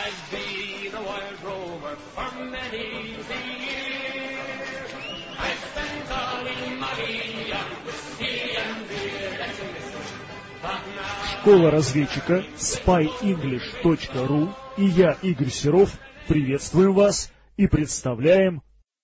I've been a wild rover for many a year. I've spent all in money on whiskey and beer. That's a listen. But now... Школа разведчика spyenglish.ru и я, Игорь Серов, приветствуем вас и представляем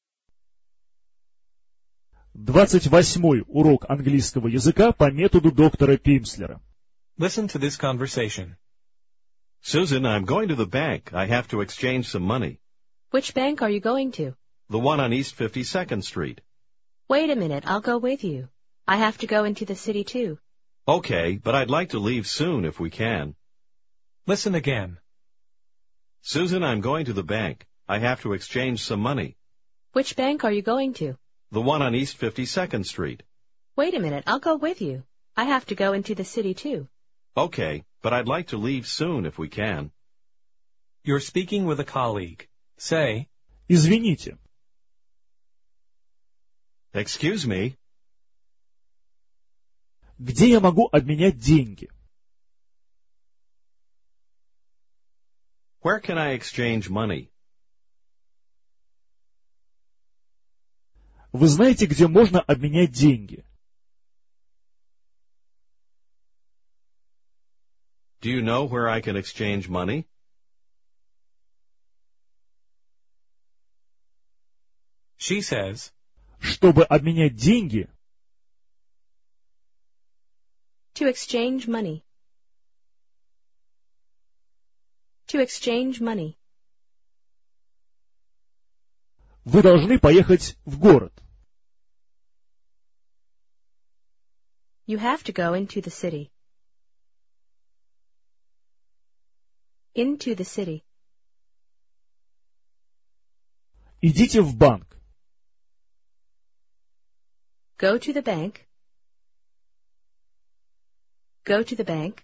28-й урок английского языка по методу доктора Пимслера. Listen to this conversation. Susan, I'm going to the bank. I have to exchange some money. Which bank are you going to? The one on East 52nd Street. Wait a minute, I'll go with you. I have to go into the city too. Okay, but I'd like to leave soon if we can. Listen again. Susan, I'm going to the bank. I have to exchange some money. Which bank are you going to? The one on East 52nd Street. Wait a minute, I'll go with you. I have to go into the city too. Okay, but I'd like to leave soon if we can. You're speaking with a colleague. Say, Извините. Excuse me. Где я могу обменять деньги? Where can I exchange money? Вы знаете, где можно обменять деньги? Do you know where I can exchange money? she says, Чтобы обменять деньги, To exchange money. To exchange money. вы должны поехать в город. You have to go into the city. Into the city. Идите в банк. Go to the bank. Go to the bank.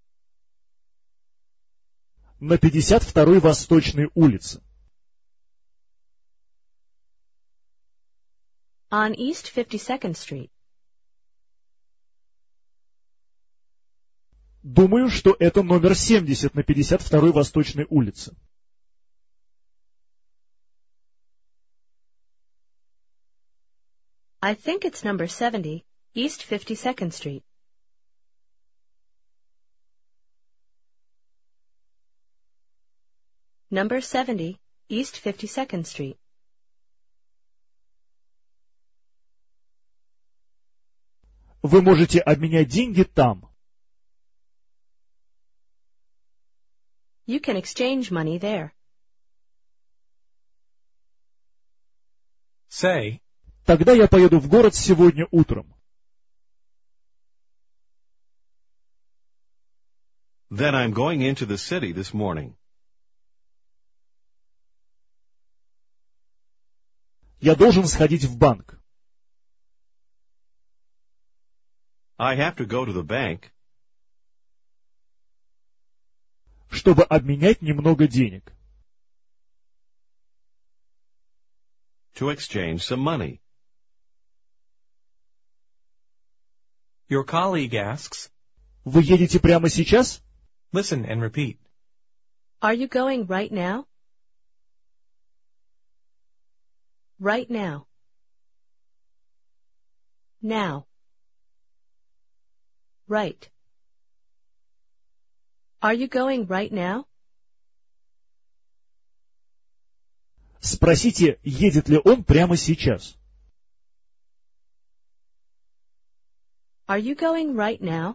На 52-й Восточной улице. On East 52nd Street. Думаю, что это номер 70 на 52-й Восточной улице. I think it's number 70, East 52nd Street. Number 70, East 52nd Street. Вы можете обменять деньги там. You can exchange money there. say, Тогда я поеду в город сегодня утром. Then I'm going into the city this morning. Я должен сходить в банк. I have to go to the bank. Чтобы обменять немного денег. To exchange some money. your colleague asks, Вы едете прямо сейчас? listen and repeat. Are you going right now? Right now. Now. Right. Are you going right now? Спросите, едет ли он прямо сейчас. Are you going right now?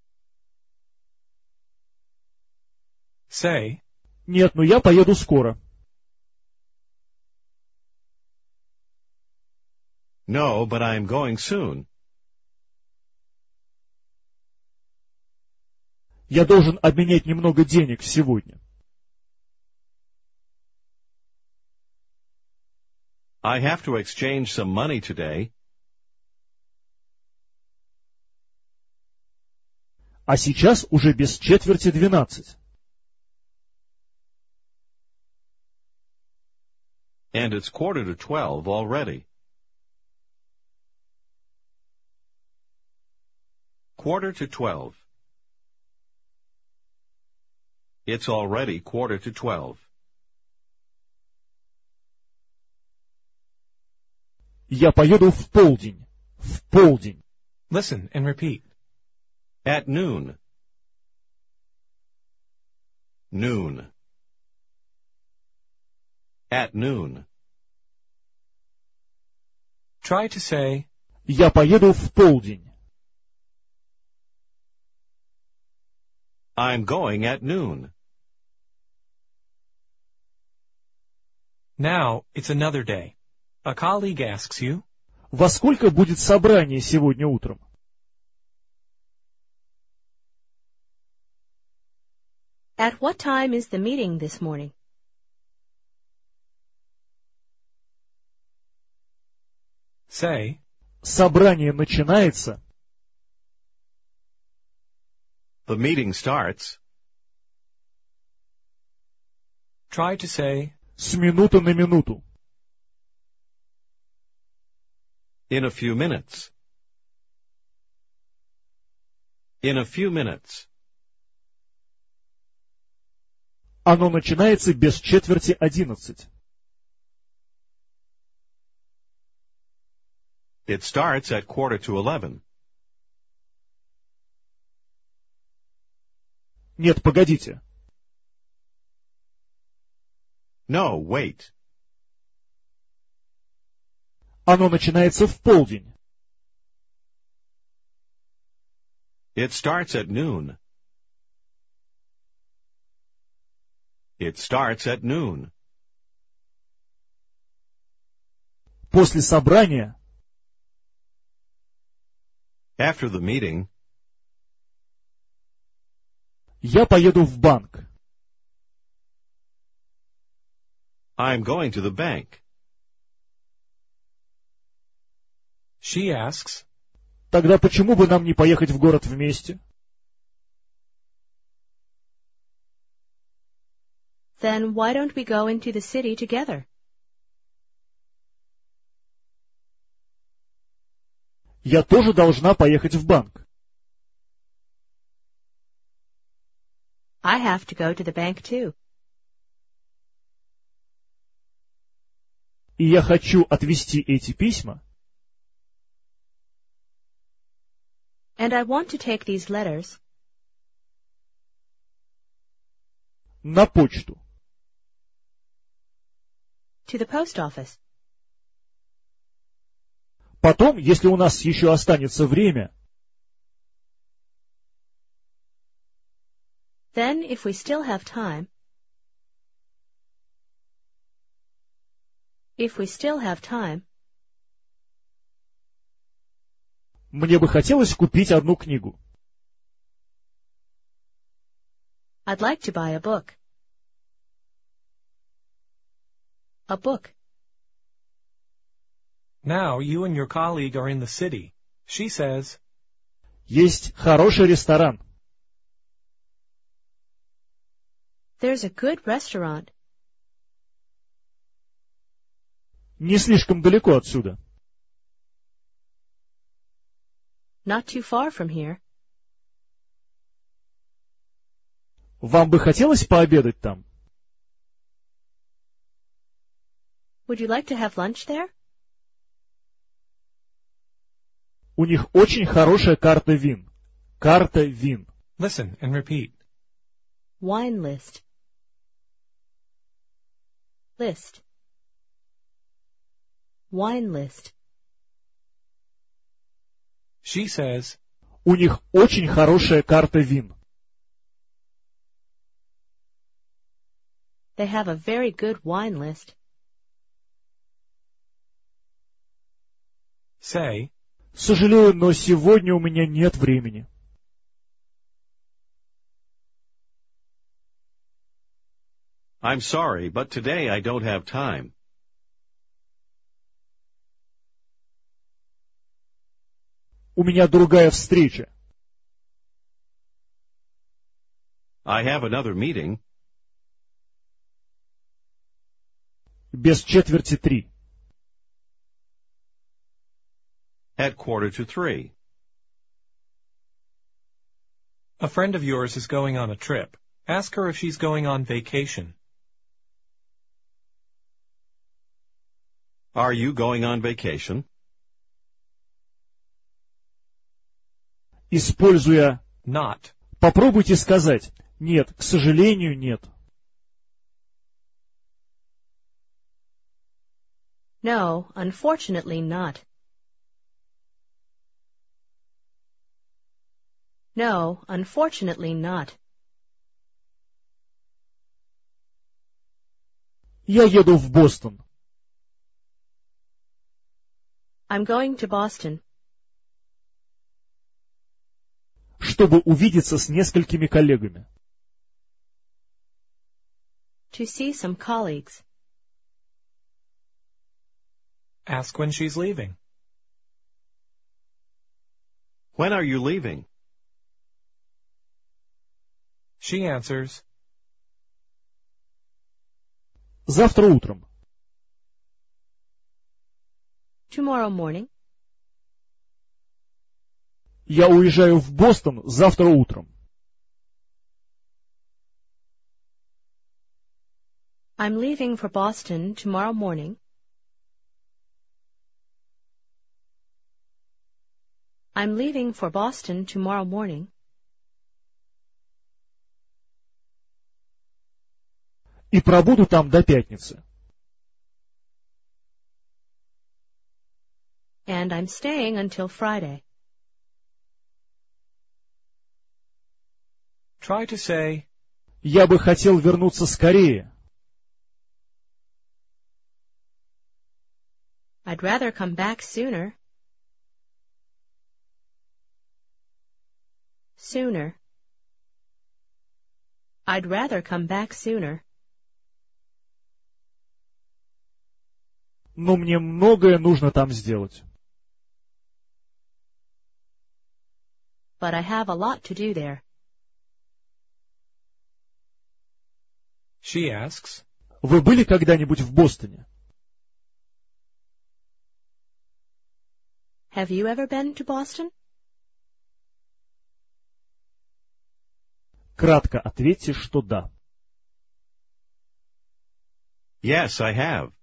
Say, Нет, но я поеду скоро. No, but I'm going soon. Я должен обменять немного денег сегодня. I have to exchange some money today. А сейчас уже без четверти 12. And it's 11:45 already. 11:45. It's already 11:45. Я поеду в полдень. В полдень. Listen and repeat. At noon. Noon. At noon. Try to say, Я поеду в полдень. I'm going at noon. now, it's another day. A colleague asks you, Во сколько будет собрание сегодня утром? At what time is the meeting this morning? say, Собрание начинается. The meeting starts. try to say, С минуты на минуту. In a few minutes. In a few minutes. Оно начинается без 10:45. It starts at 11:45. Нет, погодите. No, wait. Оно начинается в полдень. It starts at noon. It starts at noon. После собрания After the meeting, я поеду в банк. I'm going to the bank. she asks, Тогда почему бы нам не поехать в город вместе? Then why don't we go into the city together? Я тоже должна поехать в банк. I have to go to the bank too. И я хочу отвезти эти письма And I want to take these letters на почту. to the post office. Потом, если у нас еще останется время, Then, if we still have time, мне бы хотелось купить одну книгу. I'd like to buy a book. A book. now you and your colleague are in the city. She says, Есть хороший ресторан. There's a good restaurant. Не слишком далеко отсюда. Not too far from here. Вам бы хотелось пообедать там? Would you like to have lunch there? У них очень хорошая карта вин. Карта вин. listen and repeat. Wine list. List. Wine list. She says, У них очень хорошая карта вин. They have a very good wine list. say, Сожалею, но сегодня у меня нет времени. I'm sorry, but today I don't have time. У меня другая встреча. I have another meeting. Без 2:45. At 2:45. a friend of yours is going on a trip. Ask her if she's going on vacation. Are you going on vacation? Используя Not. попробуйте сказать «нет, к сожалению, нет». No, unfortunately not. No, unfortunately not. Я еду в Бостон. I'm going to Boston. Чтобы увидеться с несколькими коллегами. To see some colleagues. Ask when she's leaving. When are you leaving? She answers, Завтра утром. Tomorrow morning. Я уезжаю в Бостон завтра утром. I'm leaving for Boston tomorrow morning. I'm leaving for Boston tomorrow morning. И пробуду там до пятницы. And I'm staying until Friday. try to say, Я бы хотел вернуться скорее. I'd rather come back sooner. Sooner. I'd rather come back sooner. Но мне многое нужно там сделать. But I have a lot to do there. she asks, Вы были когда-нибудь в Бостоне? Have you ever been to Boston? Кратко ответьте, что да. Yes, I have.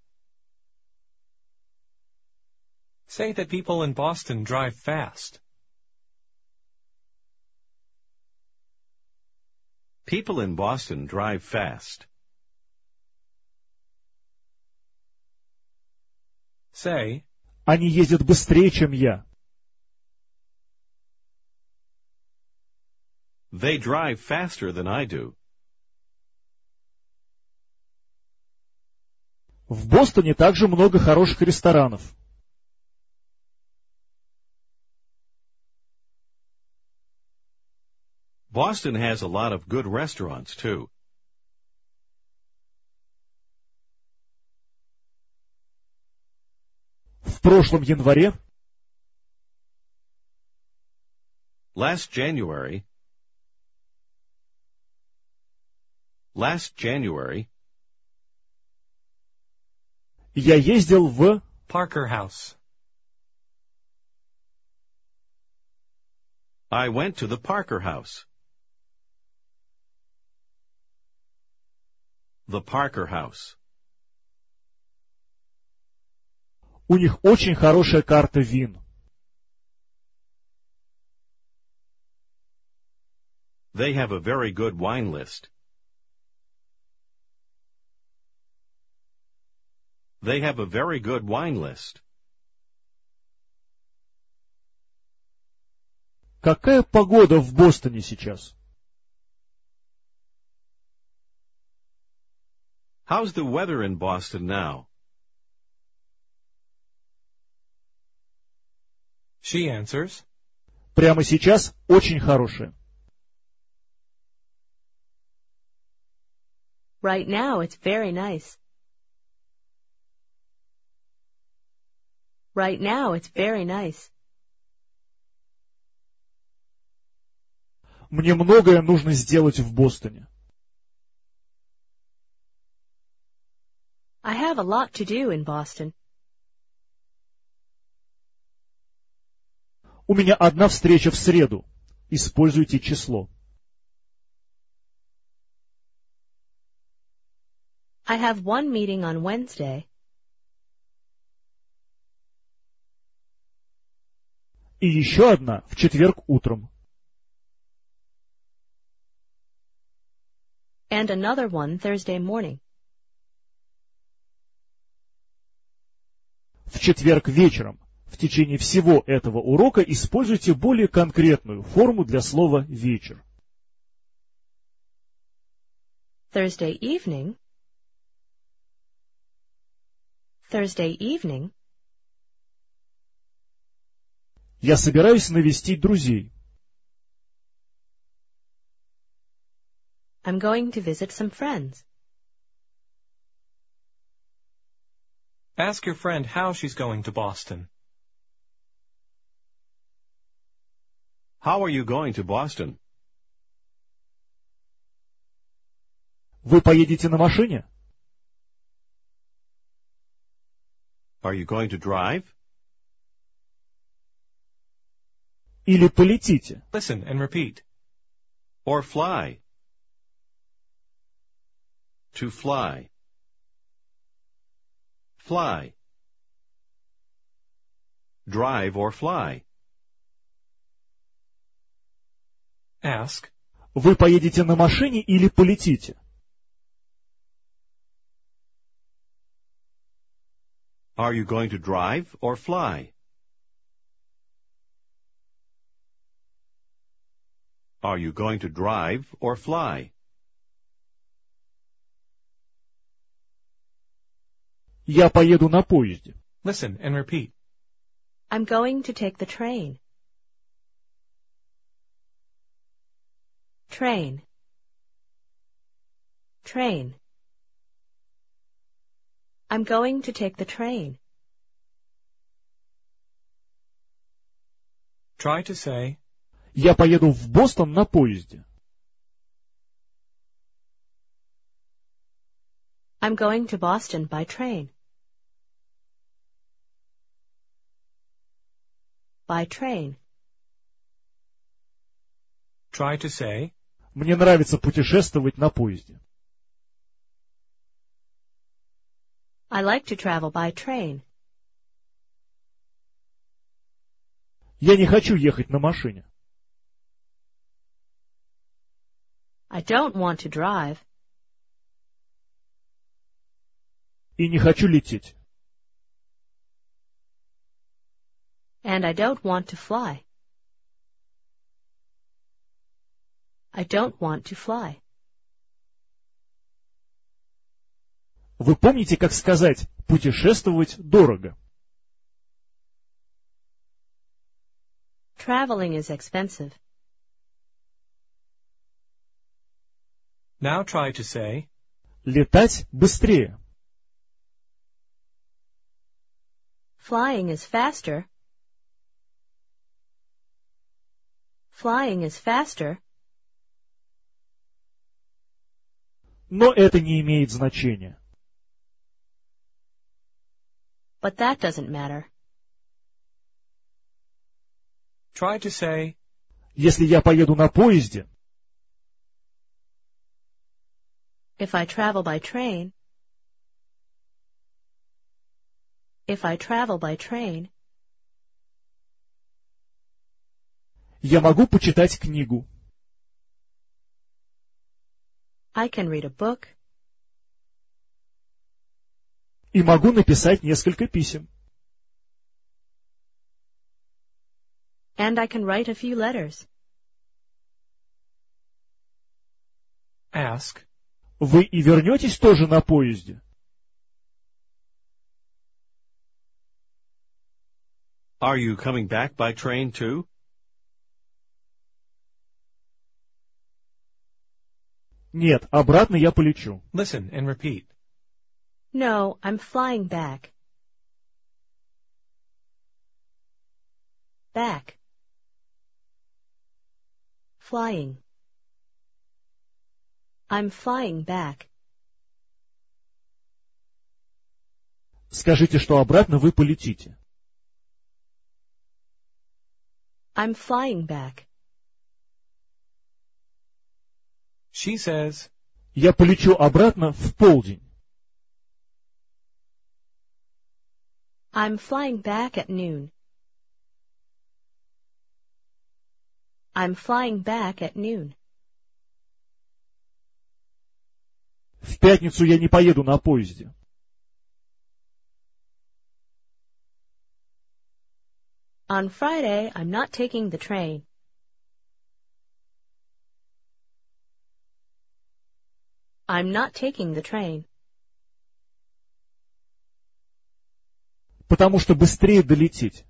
say that people in Boston drive fast. People in Boston drive fast. Say, Они ездят быстрее, чем я. They drive faster than I do. В Бостоне также много хороших ресторанов. Boston has a lot of good restaurants, too. В прошлом январе Last January, я ездил в... Parker House. I went to the Parker House. The Parker House. У них очень хорошая карта вин. They have a very good wine list. They have a very good wine list. Какая погода в Бостоне сейчас? How's the weather in Boston now? She answers, Прямо сейчас очень хорошая. Right now it's very nice. Right now it's very nice. Мне многое нужно сделать в Бостоне. I have a lot to do in Boston. У меня одна встреча в среду. Используйте число. I have one meeting on Wednesday. И еще одна в четверг утром. And another one Thursday morning. В четверг вечером. В течение всего этого урока используйте более конкретную форму для слова «вечер». Thursday evening. Thursday evening. Я собираюсь навестить друзей. I'm going to visit some friends. Ask your friend how she's going to Boston. How are you going to Boston? Вы поедете на машине? Are you going to drive? Или полетите? Listen and repeat. Or fly? To fly. Fly. Drive or fly. Ask. Вы поедете на машине или полетите? Are you going to drive or fly? Are you going to drive or fly? Я поеду на поезде. Listen and repeat. I'm going to take the train. Train. Train. I'm going to take the train. Try to say, Я поеду в Бостон на поезде. I'm going to Boston by train. By train. try to say, Мне нравится путешествовать на поезде. I like to travel by train. Я не хочу ехать на машине. I don't want to drive. И не хочу лететь. And I don't want to fly. I don't want to fly. Вы помните, как сказать «путешествовать дорого»? Traveling is expensive. now try to say, Летать быстрее. Flying is faster. Flying is faster. Но это не имеет значения. But that doesn't matter. try to say, Если я поеду на поезде, If I travel by train. If I travel by train. я могу почитать книгу. I can read a book. И могу написать несколько писем. And I can write a few letters. ask, Вы и вернетесь тоже на поезде? Are you coming back by train too? Нет, обратно я полечу. listen and repeat. No, I'm flying back. Back. Flying. I'm flying back. Скажите, что обратно вы полетите. I'm flying back. She says, Я полечу обратно в полдень. I'm flying back at noon. I'm flying back at noon. В пятницу я не поеду на поезде. On Friday, I'm not taking the train. I'm not taking the train. Потому что быстрее долететь.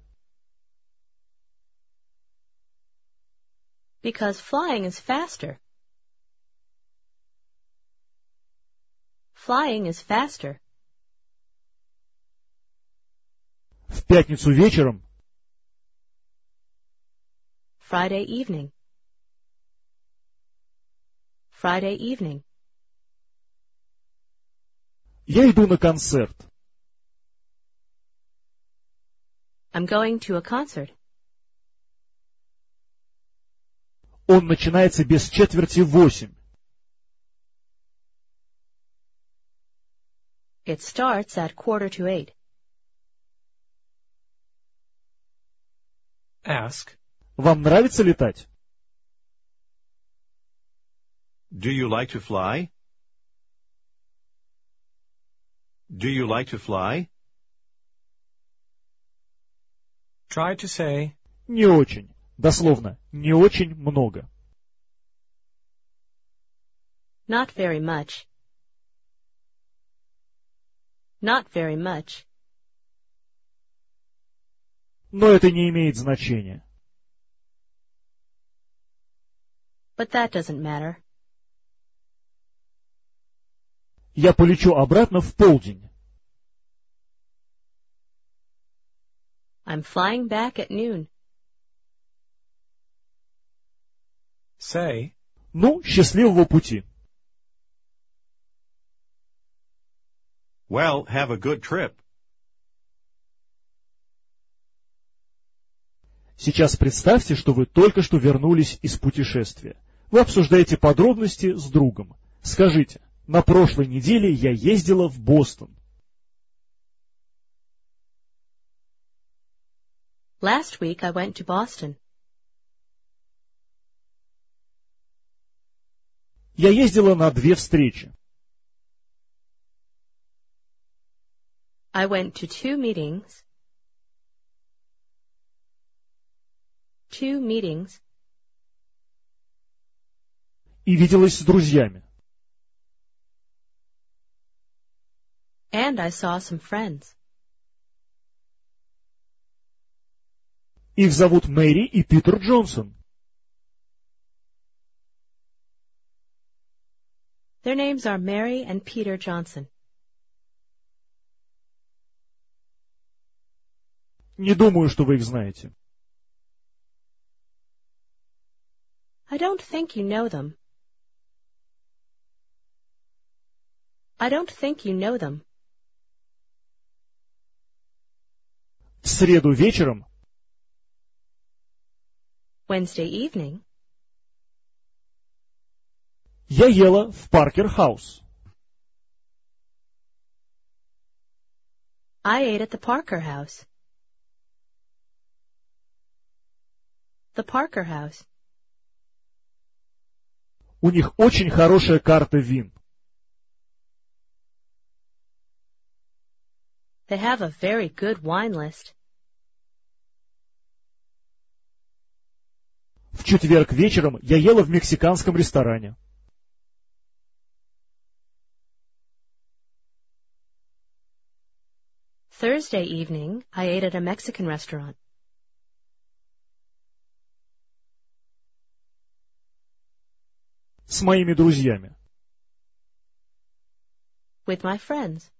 Because flying is faster. Flying is faster. В пятницу вечером Friday evening. Friday evening. я иду на концерт. I'm going to a concert. Он начинается без 7:45. It starts at 7:45. Ask, Вам нравится летать? Do you like to fly? Do you like to fly? try to say, Не очень. Дословно, не очень много. Not very much. Not very much. Но это не имеет значения. But that doesn't matter. Я полечу обратно в полдень. I'm flying back at noon. say, Ну, счастливого пути. Well, have a good trip. Сейчас представьте, что вы только что вернулись из путешествия. Вы обсуждаете подробности с другом. Скажите, на прошлой неделе я ездила в Бостон. Last week I went to Boston. Я ездила на 2 встречи. I went to 2 meetings. 2 meetings. И виделась с друзьями. And I saw some friends. Их зовут Мэри и Питер Джонсон. Their names are Mary and Peter Johnson. Не думаю, что вы их знаете. I don't think you know them. I don't think you know them. В среду вечером Wednesday evening, я ела в Паркер-хаус. I ate at the Parker House. The Parker House. У них очень хорошая карта вин. They have a very good wine list. В четверг вечером я ела в мексиканском ресторане. Thursday evening, I ate at a Mexican restaurant. С моими друзьями. With my friends.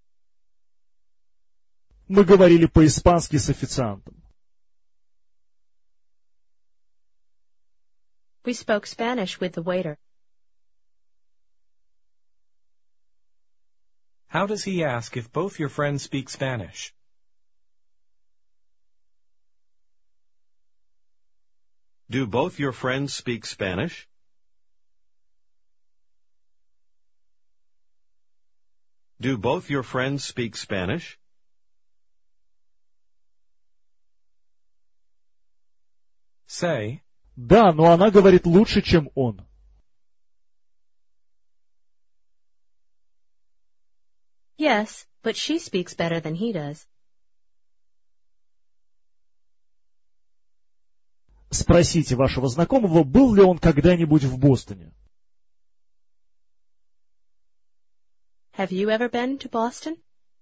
Мы говорили по-испански с официантом. We spoke Spanish with the waiter. how does he ask if both your friends speak Spanish? Do both your friends speak Spanish? Do both your friends speak Spanish? say, Да, но она говорит лучше, чем он. Yes, but she speaks better than he does. Спросите вашего знакомого, был ли он когда-нибудь в Бостоне. Have you ever been to Boston?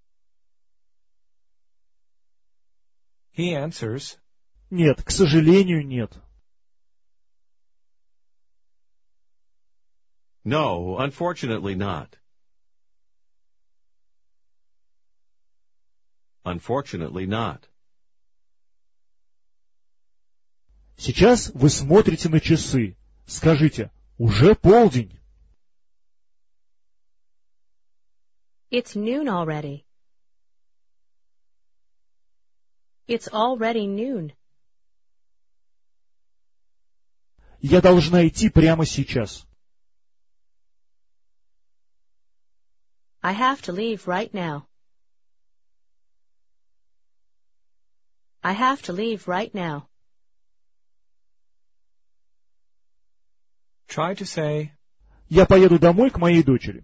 he answers, Нет, к сожалению, нет. No, unfortunately not. Unfortunately not. Сейчас вы смотрите на часы. Скажите, уже полдень. It's noon already. It's already noon. Я должна идти прямо сейчас. I have to leave right now. I have to leave right now. try to say, Я поеду домой к моей дочери.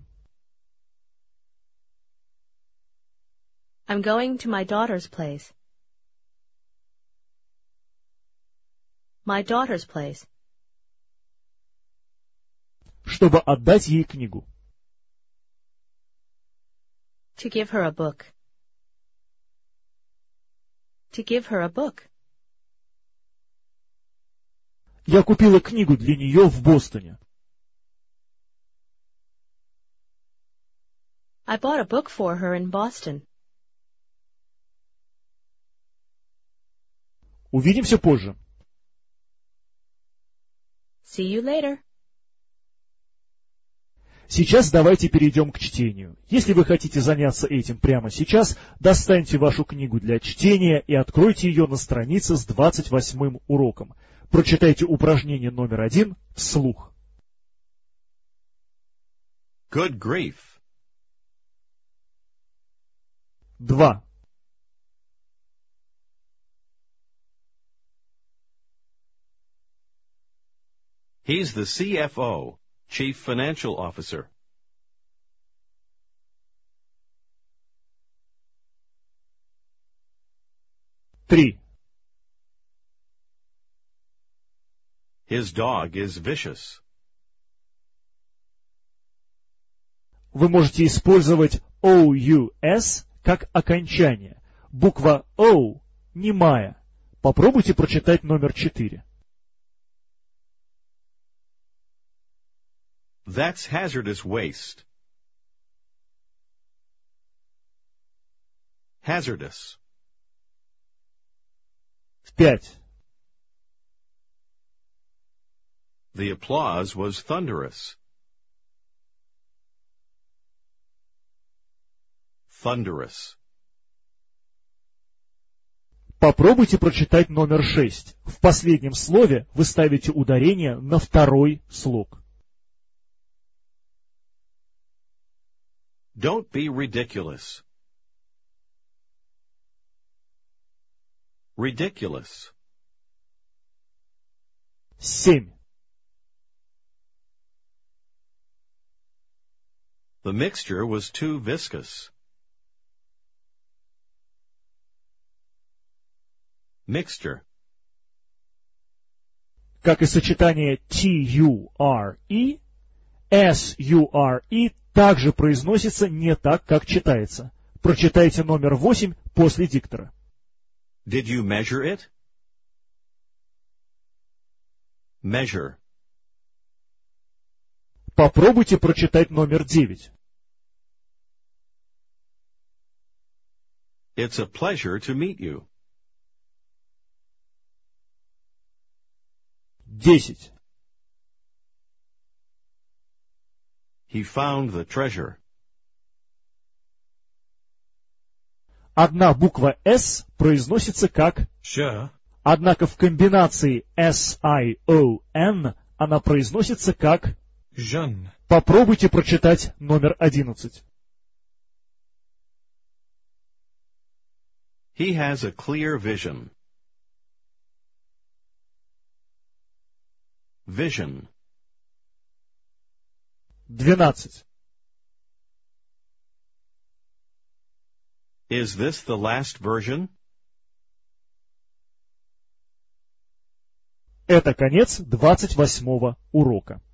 I'm going to my daughter's place. My daughter's place. Чтобы отдать ей книгу. To give her a book. To give her a book. Я купила книгу для нее в Бостоне. I bought a book for her in Boston. Увидимся позже. See you later. Сейчас давайте перейдем к чтению. Если вы хотите заняться этим прямо сейчас, достаньте вашу книгу для чтения и откройте ее на странице с 28-м уроком. Прочитайте упражнение номер 1 вслух. Good grief. 2. He's the CFO, Chief Financial Officer. 3. His dog is vicious. Вы можете использовать OUS как окончание. Буква O немая. Попробуйте прочитать номер 4. That's hazardous waste. Hazardous. 5. The applause was thunderous. Thunderous. Попробуйте прочитать номер 6. В последнем слове вы ставите ударение на второй слог. Don't be ridiculous. Ridiculous. 7. The mixture was too viscous. Mixture. Как и сочетание T-U-R-E, S-U-R-E также произносится не так, как читается. Прочитайте номер 8 после диктора. Did you measure it? Measure. Попробуйте прочитать номер 9. It's a pleasure to meet you. 10. He found the treasure. Одна буква S произносится как, je, однако в комбинации S-I-O-N она произносится как. jeune, Попробуйте прочитать номер 11. He has a clear vision. vision. 12. Is this the last version? Это конец 28-го урока.